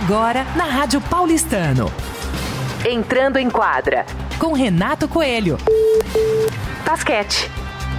Agora na Rádio Paulistano. Entrando em quadra com Renato Coelho. Basquete.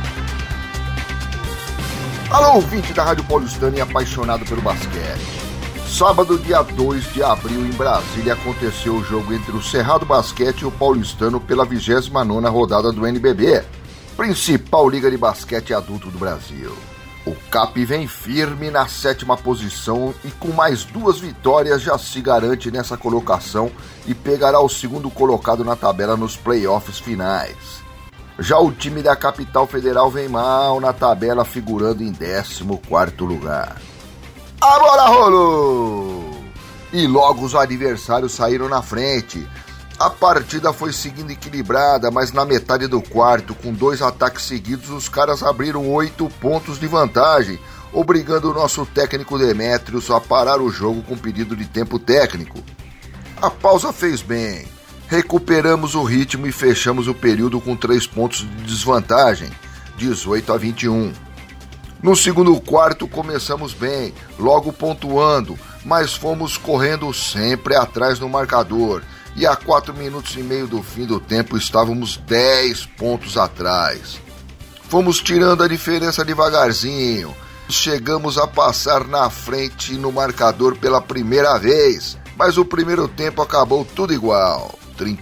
Alô, ouvinte da Rádio Paulistano e apaixonado pelo basquete. Sábado, dia 2 de abril, em Brasília, aconteceu o jogo entre o Cerrado Basquete e o Paulistano pela 29ª rodada do NBB, principal liga de basquete adulto do Brasil. O CAP vem firme na 7ª posição e com mais 2 vitórias já se garante nessa colocação e pegará o segundo colocado na tabela nos playoffs finais. Já o time da capital federal vem mal na tabela, figurando em 14º lugar. A bola rolou! E logo os adversários saíram na frente. A partida foi seguindo equilibrada, mas na metade do quarto, com 2 ataques seguidos, os caras abriram 8 pontos de vantagem, obrigando o nosso técnico Demetrios a parar o jogo com pedido de tempo técnico. A pausa fez bem. Recuperamos o ritmo e fechamos o período com 3 pontos de desvantagem, 18-21. No segundo quarto começamos bem, logo pontuando, mas fomos correndo sempre atrás no marcador e a 4 minutos e meio do fim do tempo estávamos 10 pontos atrás. Fomos tirando a diferença devagarzinho, chegamos a passar na frente no marcador pela primeira vez, mas o primeiro tempo acabou tudo igual.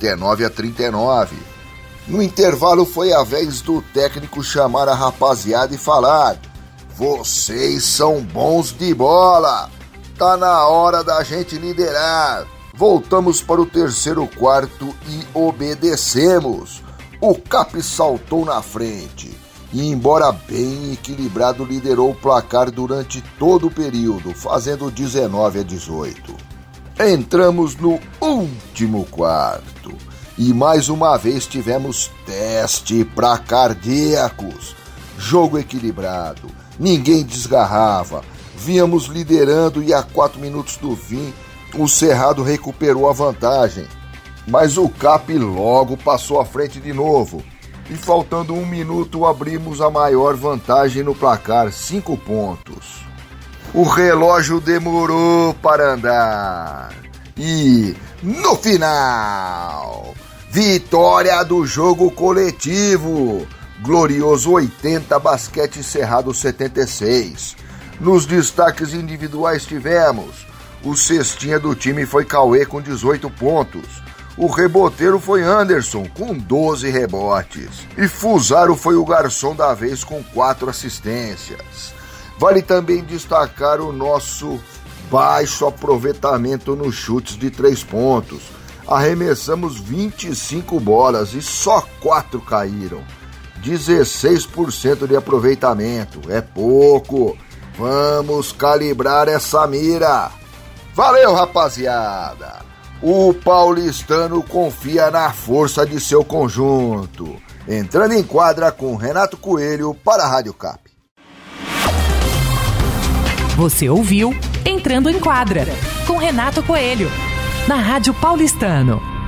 39-39. No intervalo foi a vez do técnico chamar a rapaziada e falar: vocês são bons de bola, tá na hora da gente liderar. Voltamos para o terceiro quarto e obedecemos. O CAP saltou na frente e, embora bem equilibrado, liderou o placar durante todo o período, fazendo 19-18. Entramos no último quarto e mais uma vez tivemos teste para cardíacos. Jogo equilibrado, ninguém desgarrava, víamos liderando e a 4 minutos do fim o Cerrado recuperou a vantagem. Mas o CAP logo passou à frente de novo e faltando 1 minuto abrimos a maior vantagem no placar, 5 pontos. O relógio demorou para andar. E, no final, vitória do jogo coletivo. Glorioso 80, Basquete Cerrado 76. Nos destaques individuais tivemos: o cestinha do time foi Cauê com 18 pontos. O reboteiro foi Anderson com 12 rebotes. E Fusaro foi o garçom da vez com 4 assistências. Vale também destacar o nosso baixo aproveitamento nos chutes de 3 pontos. Arremessamos 25 bolas e só 4 caíram. 16% de aproveitamento. É pouco. Vamos calibrar essa mira. Valeu, rapaziada. O paulistano confia na força de seu conjunto. Entrando em quadra com Renato Coelho para a Rádio CAP. Você ouviu Entrando em Quadra, com Renato Coelho, na Rádio Paulistano.